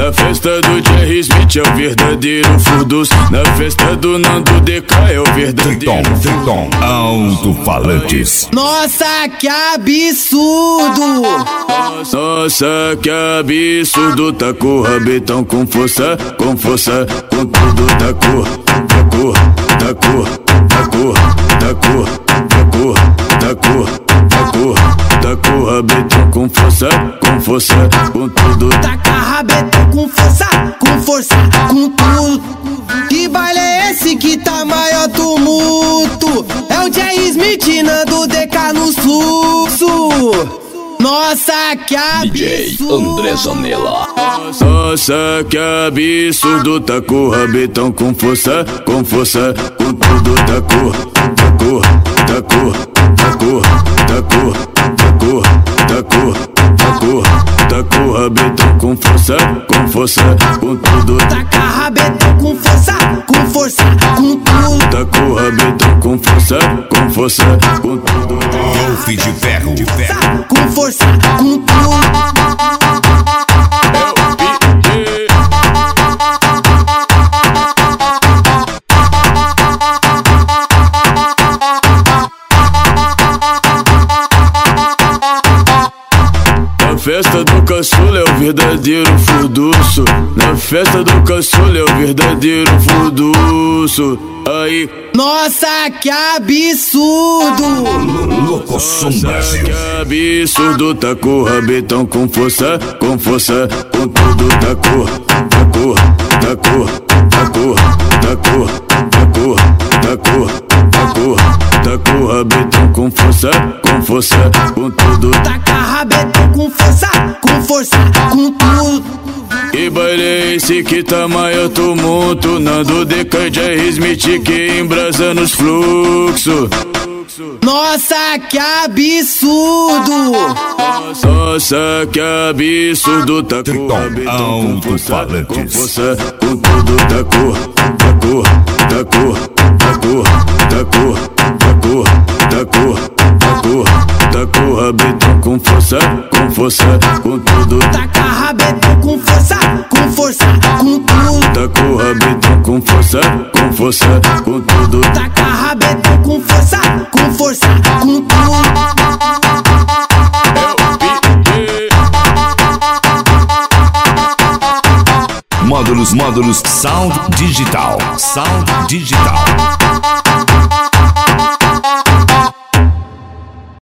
Na festa do Jerry Smith é o verdadeiro furdus. Na festa do Nando DK é o verdadeiro Triton Alto-Falantes. Nossa, que absurdo! Nossa, que absurdo. Tá com o rabetão com força, com força, com tudo. Tá com, tá com, tá com, tá com, tá com, tá com, tá com, tá com, tá com o rabetão com força, com tudo. Taca rabetão com força, com tudo. Que baile é esse que tá maior tumulto? É o Jerry Smith, Nando DK no fluxo. Nossa, que absurdo. DJ André Zanella. Nossa, que absurdo. Tá com o rabetão com força, com tudo. Tá com, tá com, tá com, tá com, tá com, tá com, tá com, tá com, tá com o rabetão com força, com tudo. Taca rabetão com força, com tudo. Tá com o rabetão com força, com tudo. Golf de ferro. Com força, com tudo. Na festa do caçula é o verdadeiro furduço. Na festa do caçula é o verdadeiro furduço. Aí. Nossa, que absurdo. Locoção Nossa, Brasil. que absurdo. Tá com o rabetão com força, com tudo. Tá com, tá com, tá com, tá com, tá com, tá com, tá com, tá com, tá com o rabetão com força, com tudo. Taca rabetão com força, com tudo. Que baile é esse que tá maior tumulto? Nando DK, Jerry Smith que embrasa nos fluxos. Nossa, que absurdo. Nossa, que absurdo. Tá com o rabetão com força, com tudo. Tá com, tá com, tá com, tá com, tá com, tá com, tá com, tá com, tá com o rabetão com força, com tudo. Taca rabetão com força, com tudo. Tá com o rabetão com força, com tudo. Taca rabetão com força, com tudo. Módulos Sound Digital.